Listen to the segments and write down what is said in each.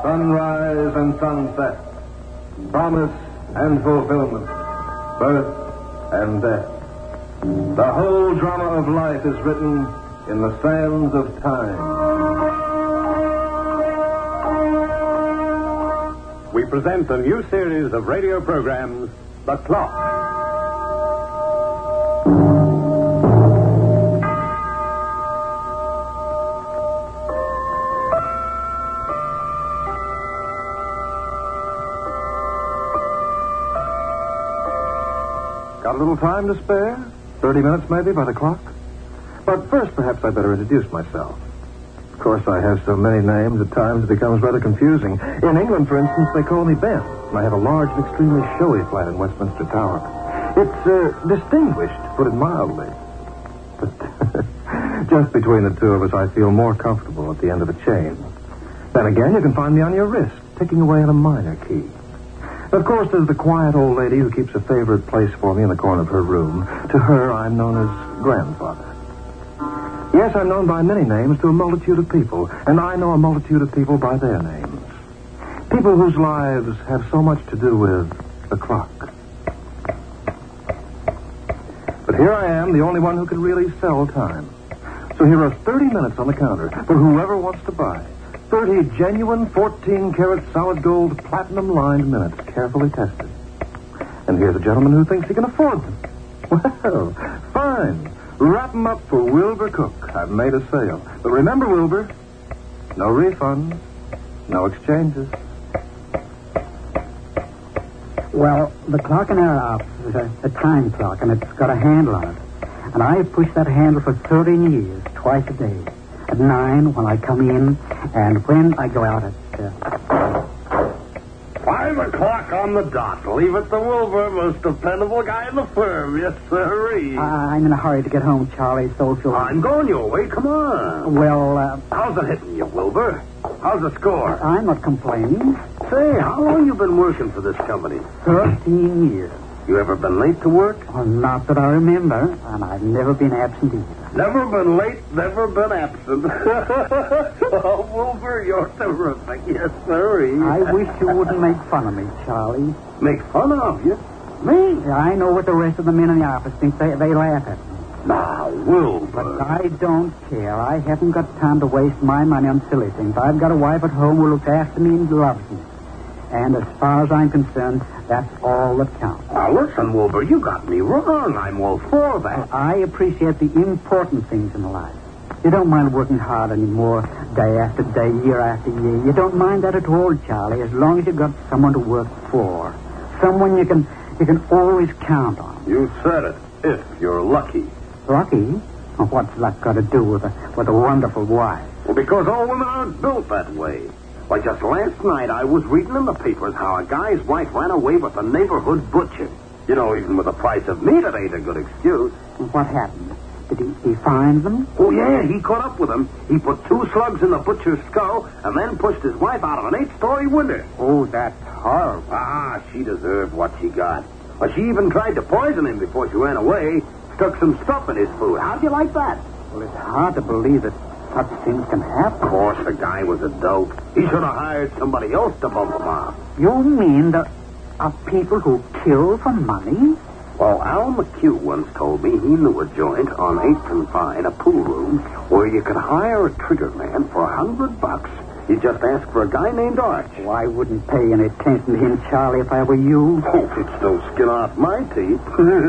sunrise and sunset, promise and fulfillment, birth and death. The whole drama of life is written in the sands of time. We present a new series of radio programs, The Clock. Got a little time to spare? 30 minutes, maybe, by the clock? But first, perhaps I'd better introduce myself. Of course, I have so many names, at times it becomes rather confusing. In England, for instance, they call me Ben, and I have a large and extremely showy flat in Westminster Tower. It's distinguished, to put it mildly. But just between the two of us, I feel more comfortable at the end of a chain. Then again, you can find me on your wrist, ticking away on a minor key. Of course, there's the quiet old lady who keeps a favorite place for me in the corner of her room. To her, I'm known as Grandfather. Yes, I'm known by many names to a multitude of people, and I know a multitude of people by their names. People whose lives have so much to do with the clock. But here I am, the only one who can really sell time. So here are 30 minutes on the counter for whoever wants to buy. 30 genuine 14-karat solid gold platinum-lined minutes, carefully tested. And here's a gentleman who thinks he can afford them. Well, fine. Wrap them up for Wilbur Cook. I've made a sale. But remember, Wilbur, no refunds, no exchanges. Well, the clock in our office is a time clock, and it's got a handle on it. And I've pushed that handle for 13 years, twice a day. At 9 when I come in, and when I go out at... 5 o'clock on the dot. Leave it to Wilbur, most dependable guy in the firm. Yes, sirree. I'm in a hurry to get home, Charlie, social... I'm going your way. Come on. Well, How's it hitting you, Wilbur? How's the score? I'm not complaining. Say, how long you been working for this company? 13 years. You ever been late to work? Well, not that I remember, and I've never been absent either. Never been late, never been absent. Oh, Wilbur, you're terrific. Yes, sirree. I wish you wouldn't make fun of me, Charlie. Make fun of you? Me? I know what the rest of the men in the office think. They laugh at me. Now, Wilbur. But I don't care. I haven't got time to waste my money on silly things. I've got a wife at home who looks after me and loves me. And as far as I'm concerned, that's all that counts. Now, listen, Wilbur, you got me wrong. I'm all for that. I appreciate the important things in life. You don't mind working hard anymore, day after day, year after year. You don't mind that at all, Charlie, as long as you've got someone to work for. Someone you can always count on. You said it. If you're lucky. Lucky? Well, what's luck got to do with a wonderful wife? Well, because all women aren't built that way. Why, just last night I was reading in the papers how a guy's wife ran away with a neighborhood butcher. You know, even with the price of meat, it ain't a good excuse. What happened? Did he find them? Oh, yeah, he caught up with him. He put 2 slugs in the butcher's skull and then pushed his wife out of an 8-story window. Oh, that's horrible. Ah, she deserved what she got. Well, she even tried to poison him before she ran away. Stuck some stuff in his food. How'd you like that? Well, it's hard to believe that such things can happen. Of course, the guy was a dope. He should have hired somebody else to bump him off. You mean there are people who kill for money? Well, Al McHugh once told me he knew a joint on 8th and Vine, a pool room, where you could hire a trigger man for $100. You just ask for a guy named Arch. Oh, I wouldn't pay any attention to him, Charlie, if I were you. Oh, it's no skin off my teeth.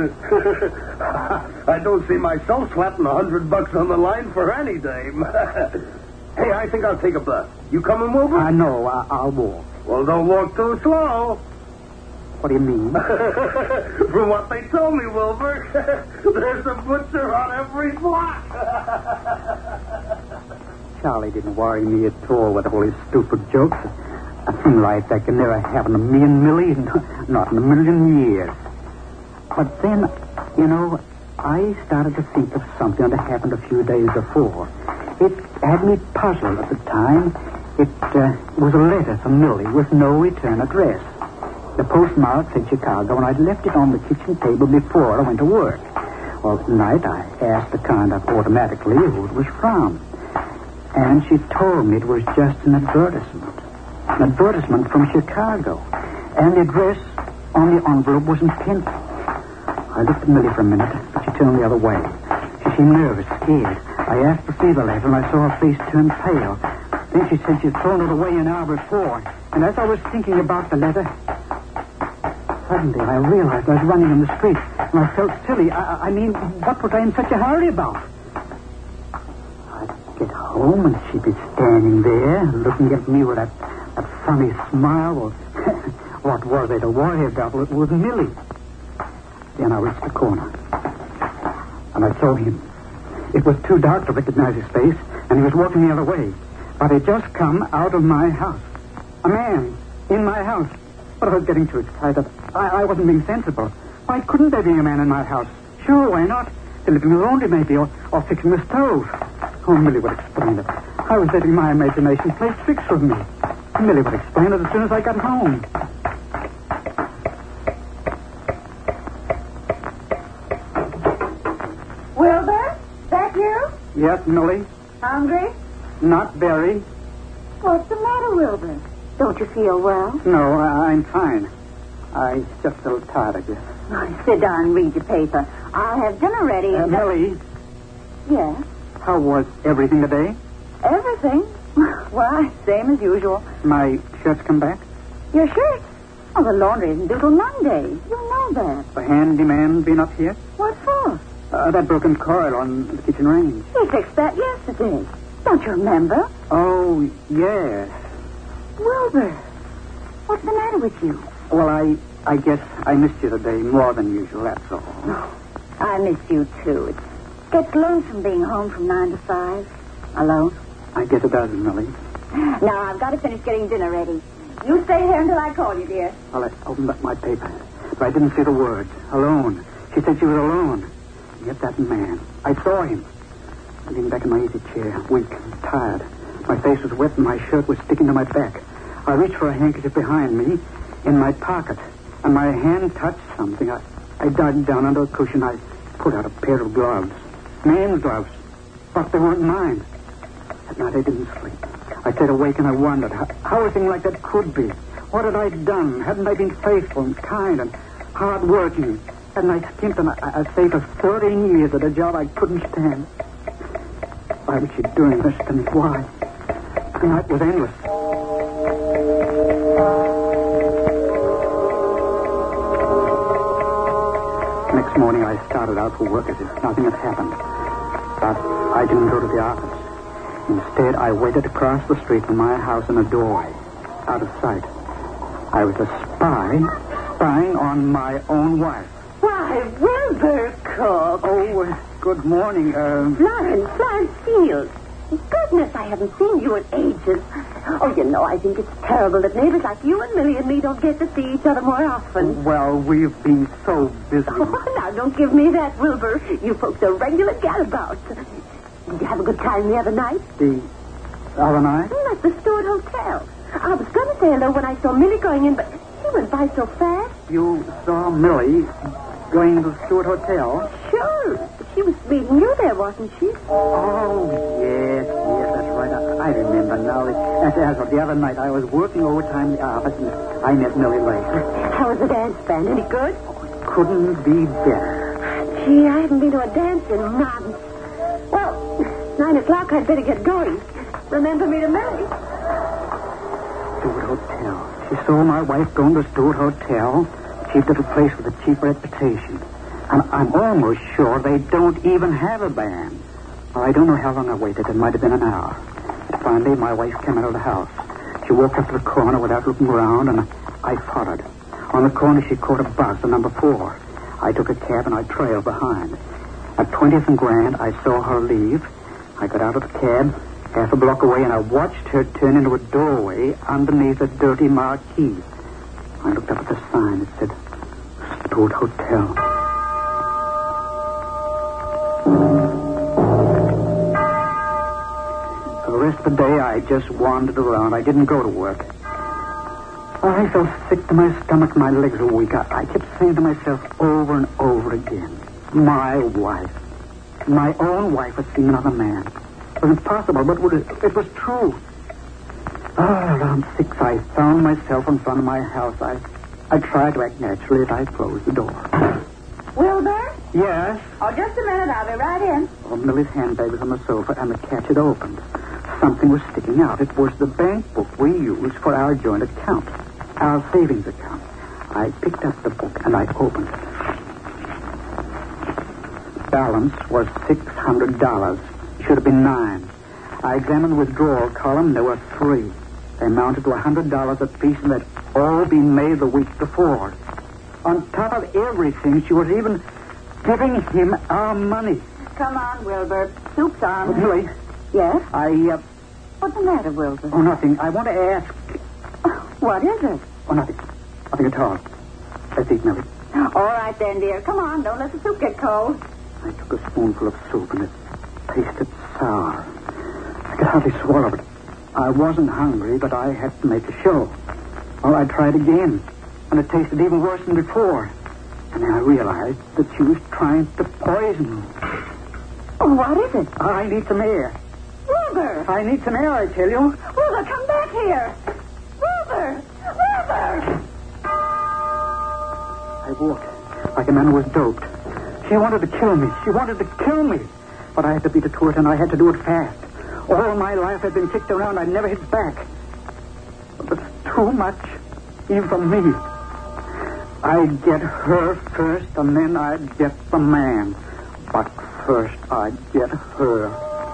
I don't see myself slapping $100 on the line for any dame. Hey, I think I'll take a bus. You coming, Wilbur? No, I'll walk. Well, don't walk too slow. What do you mean? From what they told me, Wilbur, there's a butcher on every block. Charlie didn't worry me at all with all his stupid jokes. A thing like that can never happen to me and Millie, not in a million years. But then, you know, I started to think of something that happened a few days before. It had me puzzled at the time. It was a letter from Millie with no return address. The postmark said Chicago, and I'd left it on the kitchen table before I went to work. Well, at night, I asked the conduct automatically who it was from. And she told me it was just an advertisement. An advertisement from Chicago. And the address on the envelope was in pencil. I looked at Millie for a minute, but she turned the other way. She seemed nervous, scared. I asked to see the letter, and I saw her face turn pale. Then she said she'd thrown it away an hour before. And as I was thinking about the letter, suddenly I realized I was running in the street, and I felt silly. I mean, what was I in such a hurry about? I'd get home, and she'd be standing there, looking at me with that funny smile. Well, what was I to worry about? It was Millie. Then I reached the corner, and I saw him. It was too dark to recognize his face, and he was walking the other way. But he'd just come out of my house. A man in my house. But I was getting too excited. I wasn't being sensible. Why couldn't there be a man in my house? Sure, why not? They're living in the laundry, maybe, or fixing the stove. Oh, Millie would explain it. I was letting my imagination play tricks with me. Millie would explain it as soon as I got home. Wilbur, that you? Yes, Millie? Hungry? Not very. What's the matter, Wilbur? Don't you feel well? No, I'm fine. I just a little tired, I guess. Oh, sit down and read your paper. I'll have dinner ready. Millie, Yes? how was everything today? Everything? Why, same as usual. My shirts come back? Your shirt? Oh, the laundry isn't due till Monday. You know that. The handyman been up here? What for? That broken coil on the kitchen range. He fixed that yesterday. Don't you remember? Oh, yes. Wilbur, what's the matter with you? Well, I guess I missed you today more than usual, that's all. I miss you, too. It gets lonesome being home from 9 to 5. Alone. I guess it does, Millie. Now, I've got to finish getting dinner ready. You stay here until I call you, dear. Well, I opened up my paper, but I didn't see the words. Alone. She said she was alone. And yet that man, I saw him. I leaned back in my easy chair, weak and tired. My face was wet and my shirt was sticking to my back. I reached for a handkerchief behind me in my pocket, and my hand touched something. I dug down under a cushion. I pulled out a pair of gloves. Man's gloves. But they weren't mine. That night I didn't sleep. I stayed awake and I wondered how a thing like that could be. What had I done? Hadn't I been faithful and kind and hard-working? Hadn't I skimped and I saved for 13 years at a job I couldn't stand? Why was she doing this to me? Why? The night was endless. Next morning I started out for work as if nothing had happened. But I didn't go to the office. Instead, I waited across the street from my house in a doorway, out of sight. I was a spy, spying on my own wife. Why, Wilbur Cook. Oh, good morning. Florence Field. Goodness, I haven't seen you in ages. Oh, you know, I think it's terrible that neighbors like you and Millie and me don't get to see each other more often. Well, we've been so busy. Oh, now, don't give me that, Wilbur. You folks are regular gadabouts. Did you have a good time the other night? The other night? At the Stewart Hotel. I was going to say hello when I saw Millie going in, but she went by so fast. You saw Millie going to the Stewart Hotel? Sure. She was meeting you there, wasn't she? Oh, yes, that's right. I remember now. As of the other night, I was working overtime in the office, and I met Millie later. How was the dance band? Any good? Couldn't be better. Gee, I haven't been to a dance in months. Well, 9 o'clock, I'd better get going. Remember me to Millie. Stewart Hotel. She saw my wife going to Stewart Hotel, a cheap little place with a cheap reputation. And I'm almost sure they don't even have a band. Well, I don't know how long I waited. It might have been an hour. But finally, my wife came out of the house. She walked up to the corner without looking around, and I followed. On the corner, she caught a bus, the number 4. I took a cab, and I trailed behind. At 20th and Grand, I saw her leave. I got out of the cab half a block away, and I watched her turn into a doorway underneath a dirty marquee. I looked up at the sign. It said, Stewart Hotel. For the rest of the day, I just wandered around. I didn't go to work. I felt sick to my stomach. My legs were weak. I kept saying to myself over and over again, my wife. My own wife had seen another man. It was impossible, but it was true. Around 6, I found myself in front of my house. I tried to act naturally as I closed the door. Wilbur? Yes? Oh, just a minute. I'll be right in. Oh, Millie's handbag was on the sofa, and the catch had opened. Something was sticking out. It was the bank book we used for our joint account, our savings account. I picked up the book, and I opened it. Balance was $600. Should have been 9. I examined the withdrawal column. There were 3. They amounted to $100 apiece, and they'd all been made the week before. On top of everything, she was even giving him our money. Come on, Wilbur. Soup's on. But Millie, Yes? What's the matter, Wilbur? Oh, nothing. I want to ask. What is it? Oh, nothing. Nothing at all. Let's eat, Millie. All right, then, dear. Come on. Don't let the soup get cold. I took a spoonful of soup, and it tasted sour. I could hardly swallow it. I wasn't hungry, but I had to make a show. Well, I tried again, and it tasted even worse than before. And then I realized that she was trying to poison me. Oh, what is it? I need some air. Wilbur! I need some air, I tell you. Wilbur, come back here! Wilbur! Wilbur! I walked like a man who was doped. She wanted to kill me. She wanted to kill me. But I had to beat it to it, and I had to do it fast. All my life I'd been kicked around. I'd never hit back. But it's too much, even for me. I'd get her first, and then I'd get the man. But first I'd get her.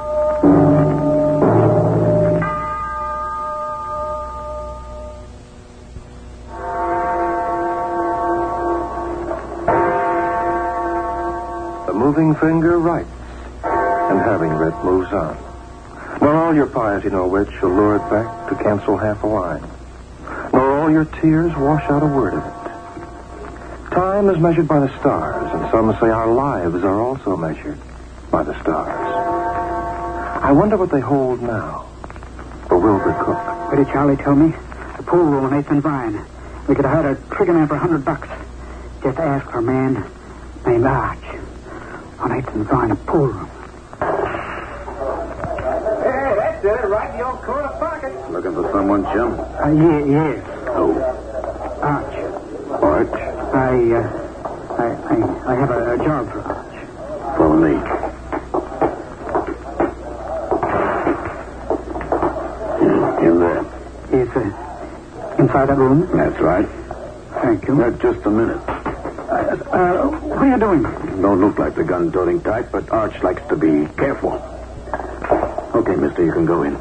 The moving finger writes, and having writ moves on. Nor all your piety nor wit shall lure it back to cancel half a line. Nor all your tears wash out a word of it. Time is measured by the stars, and some say our lives are also measured by the stars. I wonder what they hold now for Wilbur Cook. What did Charlie tell me? The pool room on 8th and Vine. We could hire a trigger man for $100. Just ask for a man named Arch. On 8th and Vine, a pool room. Hey, that's it. Right in your corner pocket. Looking for someone, Jim? Yes. Oh. Arch. Arch? I have a job for Arch. Follow me. In there. He's inside that room? That's right. Thank you. Just a minute. What are you doing? Don't look like the gun-toting type, but Arch likes to be careful. Okay, mister, you can go in.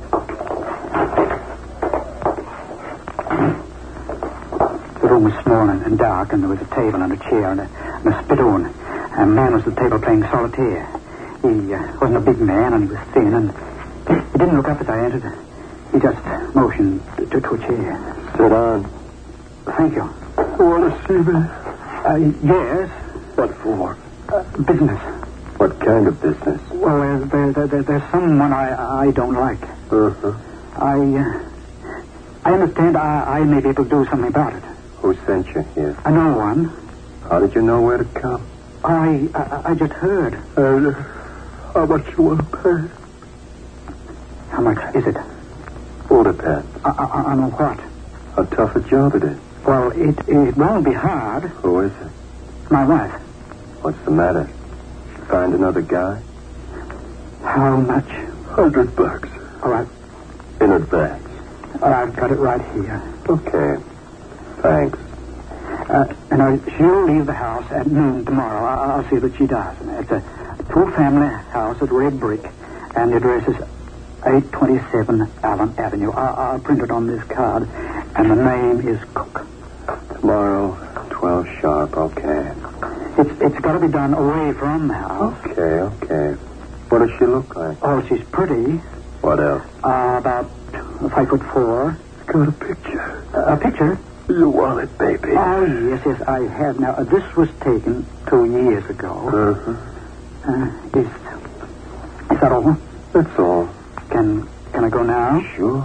The room was small and dark, and there was a table and a chair and a spittoon. A man was at the table playing solitaire. He wasn't a big man, and he was thin, and he didn't look up as I entered. He just motioned to a chair. Sit down. Thank you. You want to see me? Yes. What for? Business. What kind of business? Well, there's someone I don't like. Uh-huh. I understand I may be able to do something about it. Who sent you here? I know one. How did you know where to come? I just heard. How much you want to pay? How much is it? All depends. On what? How tough a job it is. Well, it won't be hard. Who is it? My wife. What's the matter? Find another guy? How much? $100. All right. In advance. I've got it right here. Okay. Thanks. She'll leave the house at noon tomorrow. I'll see that she does. It's a two-family house at red brick, and the address is 827 Allen Avenue. I'll print it on this card, and the name is Cook. Tomorrow, 12 sharp, okay. It's got to be done away from the house. Okay. What does she look like? Oh, she's pretty. What else? About 5'4". Got a picture. A picture? You want it, baby? Oh, yes, I have. Now, this was taken 2 years ago. Uh-huh. Is that all? That's all. Can I go now? Sure.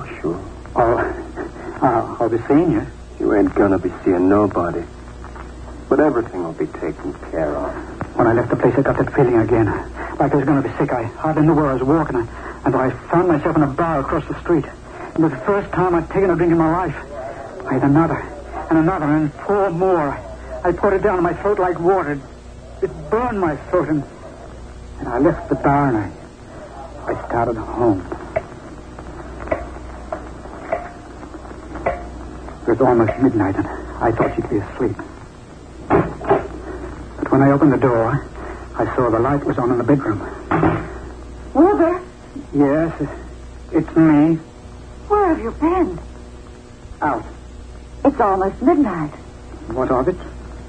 I'll be seeing you. You ain't gonna be seeing nobody. But everything will be taken care of. When I left the place, I got that feeling again. Like I was going to be sick. I hardly knew where I was walking until I found myself in a bar across the street. It was the first time I'd taken a drink in my life. I had another, and 4 more. I poured it down my throat like water. It burned my throat, and I left the bar, and I started home. It was almost midnight, and I thought she'd be asleep. But when I opened the door, I saw the light was on in the bedroom. Wilbur, Yes, it's me. where have you been? Out. It's almost midnight. What of it?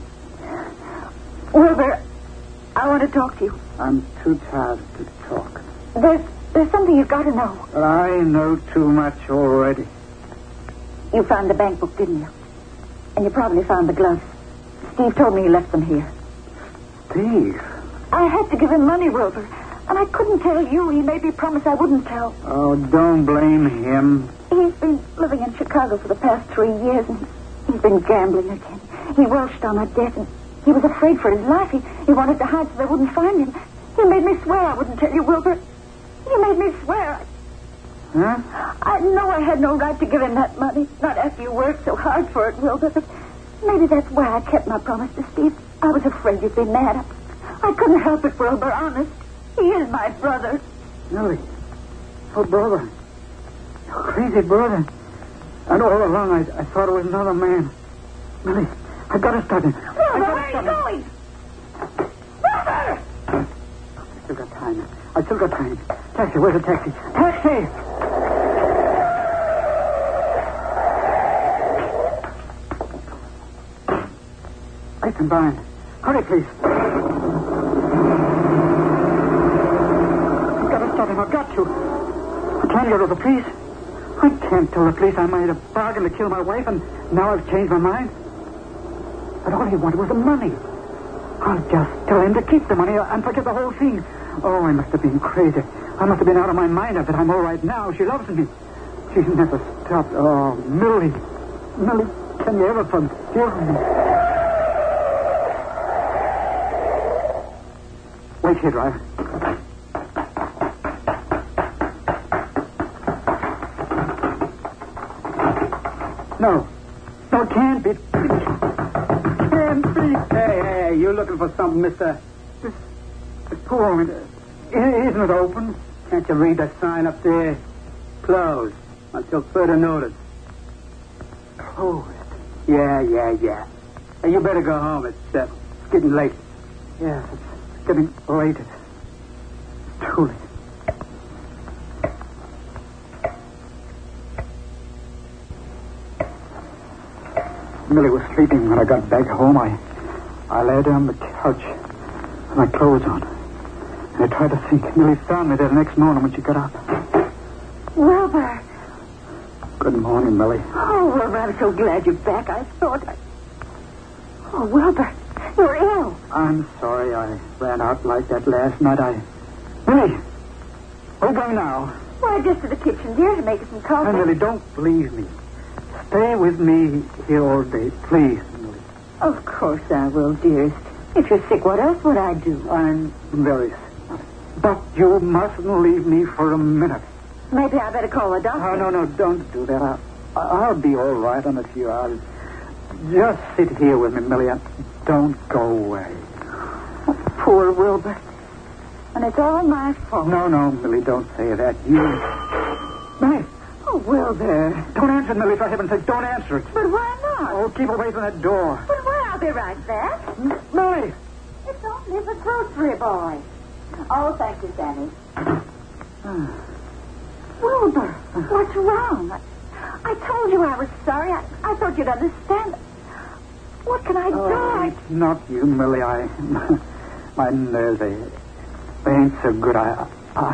Wilbur, I want to talk to you. I'm too tired to talk. There's something you've got to know. But I know too much already. You found the bank book, didn't you? And you probably found the gloves. Steve told me he left them here. Steve? I had to give him money, Wilbur. And I couldn't tell you. He made me promise I wouldn't tell. Oh, don't blame him. He's been living in Chicago for the past 3 years, and he's been gambling again. He welched on a debt, and he was afraid for his life. He wanted to hide so they wouldn't find him. He made me swear I wouldn't tell you, Wilbur. He made me swear. Huh? I know I had no right to give him that money, not after you worked so hard for it, Wilbur, but maybe that's why I kept my promise to Steve. I was afraid you'd be mad. I couldn't help it, Wilbur, honest. He is my brother. Millie. Oh, brother. Your crazy brother. And all along I thought it was another man. Millie, I've got to stop him. Wilbur, where are you going? Wilbur! I still got time. Taxi, where's the taxi? Taxi! Listen, Brian. Hurry, please. I've got to stop him. I've got to. I can't go to the police. I can't tell the police I made a bargain to kill my wife, and now I've changed my mind. But all he wanted was the money. I'll just tell him to keep the money and forget the whole thing. Oh, I must have been crazy. I must have been out of my mind. But I'm all right now. She loves me. She's never stopped. Oh, Millie. Millie, can you ever forgive me? Wait here, driver. No, it can't be. Can't be. Hey, you looking for something, mister? This poor woman. Isn't it open? Can't you read that sign up there? Closed until further notice. Closed? Yeah. Hey, you better go home. It's getting late. Yes, it's getting late. It's too late. Millie was sleeping when I got back home. I lay down on the couch with my clothes on. And I tried to think. Millie found me there the next morning when she got up. Wilbur. Good morning, Millie. Oh, Wilbur, I'm so glad you're back. I thought Oh, Wilbur, you're ill. I'm sorry I ran out like that last night. Millie, where are you going now? Why, just to the kitchen, dear, to make us some coffee. Millie, don't leave me. Stay with me here all day, please, Millie. Of course I will, dearest. If you're sick, what else would I do? I'm very sick. But you mustn't leave me for a minute. Maybe I better call the doctor. Oh, no, don't do that. I'll be all right in a few hours. Just sit here with me, Millie. Don't go away. Oh, poor Wilbur. And it's all my fault. No, Millie, don't say that. Millie. Oh, Wilbur. Don't answer it, Millie, for heaven's sake. Don't answer it. But why not? Oh, keep away from that door. But why? I'll be right back. Millie. It's only the grocery boy. Oh, thank you, Danny. Wilbur, what's wrong? I told you I was sorry. I thought you'd understand. What can I do? It's not you, Millie. My nerves, they ain't so good. I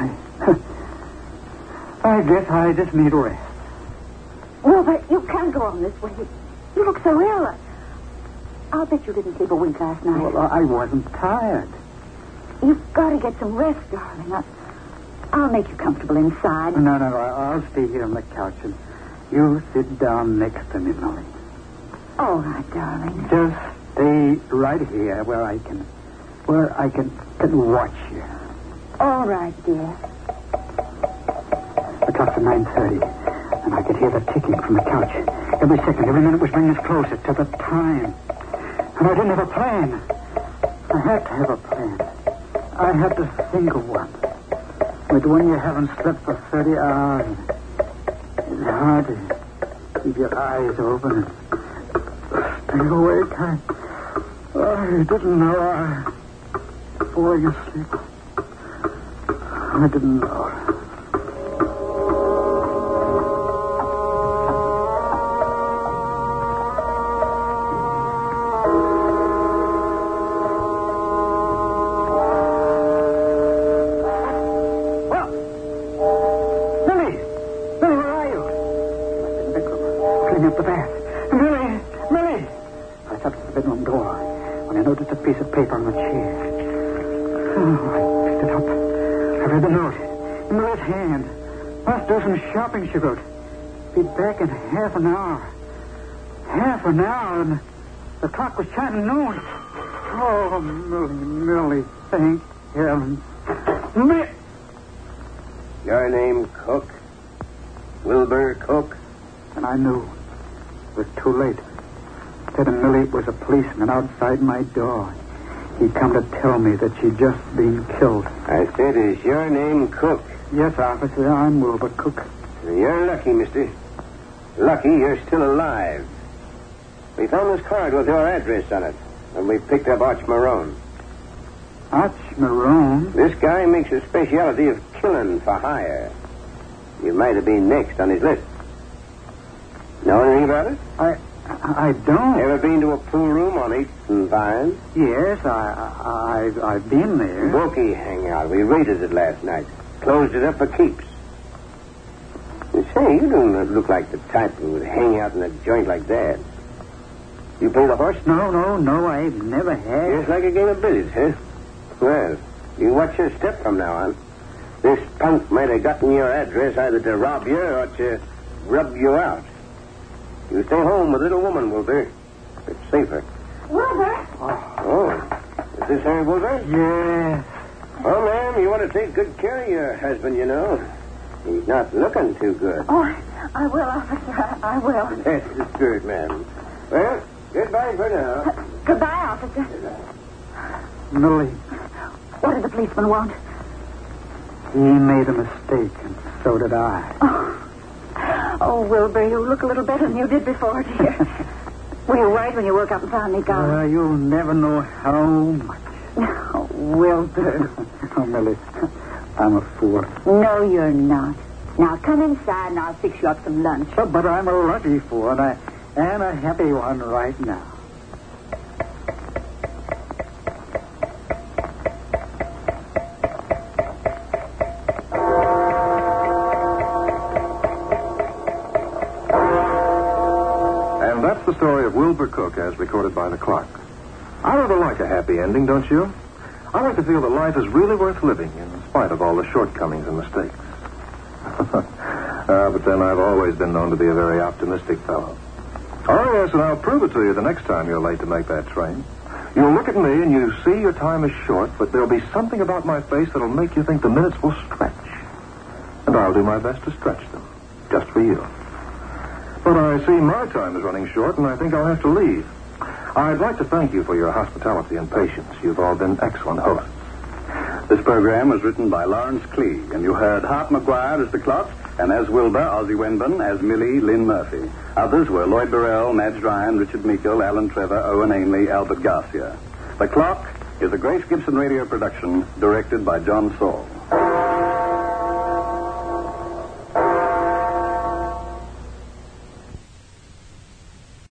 guess I just need rest. Wilbur, you can't go on this way. You look so ill. I'll bet you didn't sleep a wink last night. Well, I wasn't tired. You've got to get some rest, darling. I'll make you comfortable inside. No. I'll stay here on the couch, and you sit down next to me, Millie. All right, darling. Just stay right here where I can watch you. All right, dear. The clock's at 9:30. And I could hear the ticking from the couch. Every second, every minute was bringing us closer to the time. And I didn't have a plan. I had to have a plan. I had to think of one. But when you haven't slept for 30 hours, it's hard to keep your eyes open and stay awake. I didn't know. Falling asleep. I didn't know. Paper on the chair. Oh, I picked it up. I read the note. In the left hand. Must do some shopping, she wrote. Be back in half an hour. Half an hour, and the clock was chiming noon. Oh, Millie, thank heaven. Millie! Your name, Cook? Wilbur Cook? And I knew. It was too late. Ted and Millie was a policeman outside my door. He'd come to tell me that she'd just been killed. I said, is your name Cook? Yes, officer, I'm Wilbur Cook. You're lucky, mister. Lucky you're still alive. We found this card with your address on it, and we picked up Arch Marone. Arch Marone? This guy makes a specialty of killing for hire. You might have been next on his list. Know anything about it? I don't. Ever been to a pool room on 8th and Vine? Yes, I've been there. Bookie hangout. We raided it last night. Closed it up for keeps. You say, you don't look like the type who would hang out in a joint like that. You play the horse? No, I've never had. Just like a game of billiards, huh? Well, you watch your step from now on. This punk might have gotten your address either to rob you or to rub you out. You stay home with little woman, Wilbur. It's safer. Wilbur? Oh. Is this her, Wilbur? Yes. Well, ma'am, you want to take good care of your husband, you know. He's not looking too good. Oh, I will, officer. I will. That's good, ma'am. Well, goodbye for now. Goodbye, officer. Millie, What did the policeman want? he made a mistake, and so did I. Oh, Wilbur, you look a little better than you did before, dear. Were you worried when you woke up and found me gone? You'll never know how much. Oh, Wilbur. Oh, Millie, I'm a fool. No, you're not. Now, come inside and I'll fix you up some lunch. But I'm a lucky fool, and I am a happy one right now. And that's the story of Wilbur Cook as recorded by the clock. I rather like a happy ending, don't you? I like to feel that life is really worth living in spite of all the shortcomings and mistakes. But then I've always been known to be a very optimistic fellow. Oh, yes, and I'll prove it to you the next time you're late to make that train. You'll look at me and you see your time is short, but there'll be something about my face that'll make you think the minutes will stretch. And I'll do my best to stretch them, just for you. But I see my time is running short, and I think I'll have to leave. I'd like to thank you for your hospitality and patience. You've all been excellent hosts. This program was written by Lawrence Klee, and you heard Hart McGuire as the clock, and as Wilbur, Ozzie Wenban, as Millie, Lynn Murphy. Others were Lloyd Burrell, Madge Ryan, Richard Meikle, Alan Trevor, Owen Ainley, Albert Garcia. The Clock is a Grace Gibson radio production directed by John Saul.